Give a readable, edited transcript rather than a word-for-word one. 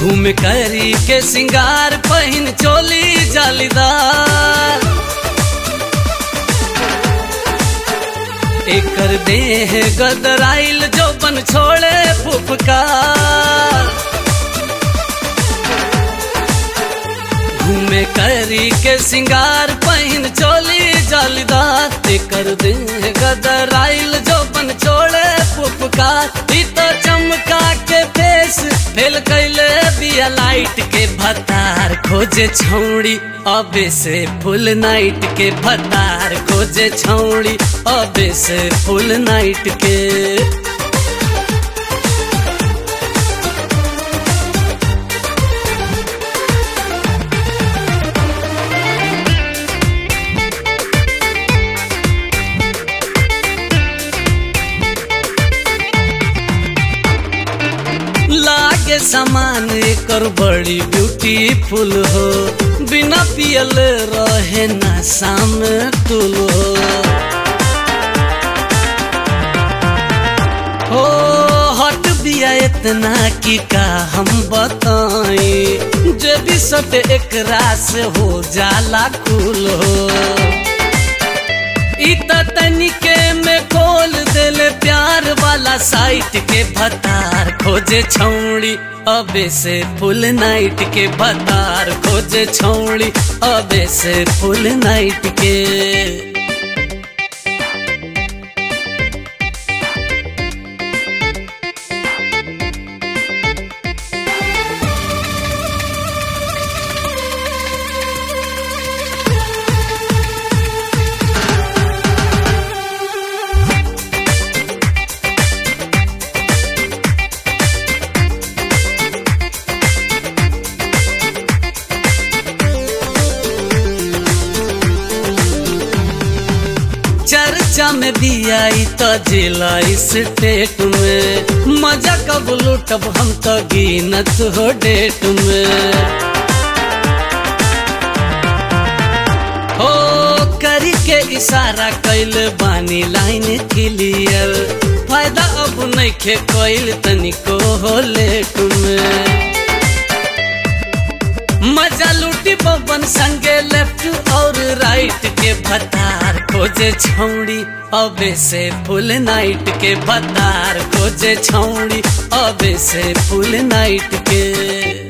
घूम करी के सिंगार पहिन चोली जालीदार एकर देह गदराइल जो बन छोड़े फुफकार घूमे करी के सिंगार पहिन चोली जालीदार एकर देह गदराइल जो बन छोड़े फुफकार तो चमका के फेस फेल कैले बिया लाइट के भतार खोजे छौड़ी अबे से फुल नाइट के भतार खोजे छौड़ी अबे से फुल नाइट के लागे सामान एकर बड़ी ब्यूटीफुल हो बिना पियल रहे ना शाम तुल हो हट बिया इतना कि का हम बताई जे भी सट एकरा से हो जाला कुल हो तनिके में खोल देले प्यार वाला साइट के भतार खोजे छौड़ी अबे से फुल नाइट के भतार खोजे छौड़ी अबे से फुल नाइट के चर्चा में दिया तो जिला स्टेट में मजा कब लूटब हम तो गिनत हो डेट में हो करी के इशारा कैल बानी लाइन क्लियर फायदा अब नहीं खे कैल तनिको हो लेट में मजा लूटी बबन संगे लेफ्ट और राइट के भतार खोजे छौड़ी अबे से फुल नाइट के भतार खोजे छौड़ी अबे से फुल नाइट के